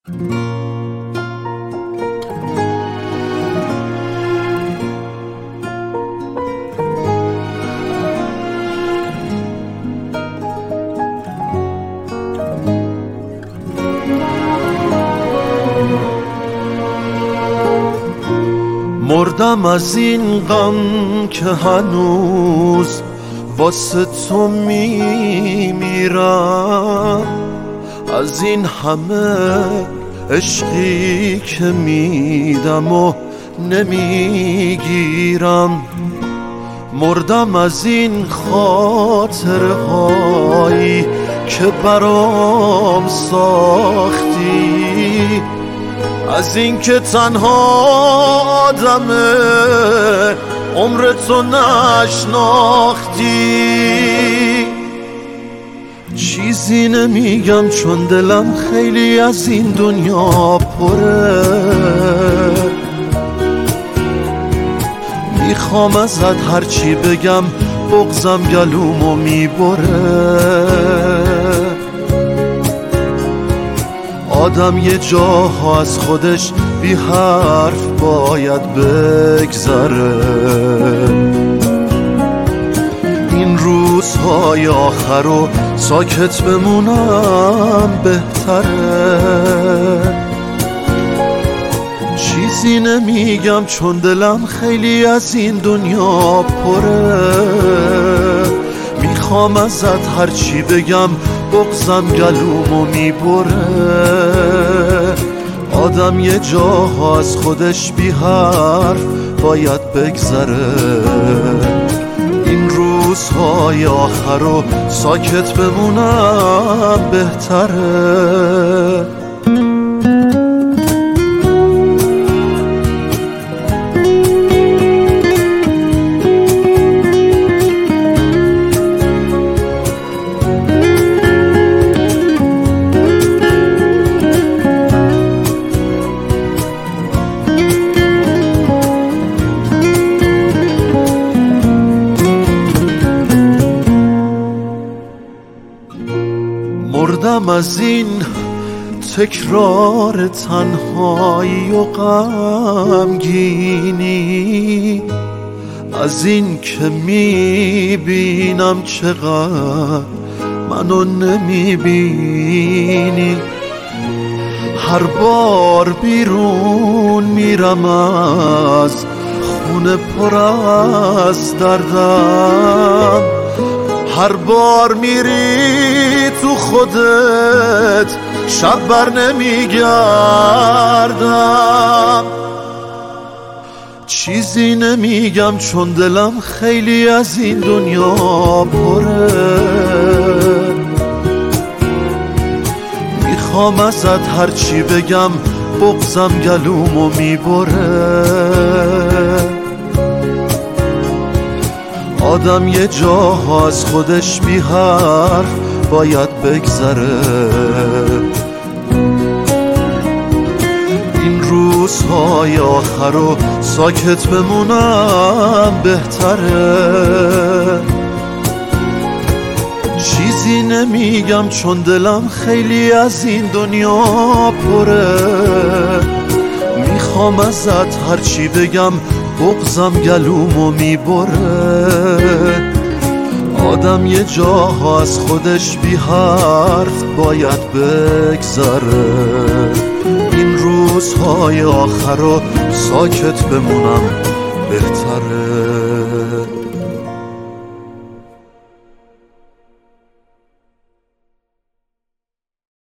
مردم از این غم که هنوز واسه تو میمیرم، از این همه عشقی که میدم و نمیگیرم. مردم از این خاطرهایی که برام ساختی، از این که تنها آدمه عمر تو نشناختی. چیزی نمیگم چون دلم خیلی از این دنیا پره، میخوام ازت هرچی بگم بغضم گلومو میبره. آدم یه جاها از خودش بی حرف باید بگذره، این روزهای آخر رو ساکت بمونم بهتره. چیزی نمیگم چون دلم خیلی از این دنیا پره، میخوام ازت هرچی بگم بغضم گلومو میبره. آدم یه جاها از خودش بی حرف باید بگذره، این روزهای آخر رو ساکت بمونم بهتره. مردم از این تکرار تنهایی و غمگینی، از این که میبینم چقدر منو نمیبینی. هر بار بیرون میرم از خونه پر از دردم، هر بار میری تو خودت شب بر نمیگردم. چیزی نمیگم چون دلم خیلی از این دنیا پره، میخوام ازت هرچی بگم بغضم گلومو میبره. آدم یه جاها از خودش بی حرف باید بگذره، این روزهای آخر رو ساکت بمونم بهتره. چیزی نمیگم چون دلم خیلی از این دنیا پره، میخوام ازت هرچی بگم بغضم گلومو میبره. آدم یه جاها از خودش بی حرف باید بگذره، این روزهای آخر رو ساکت بمونم بهتره.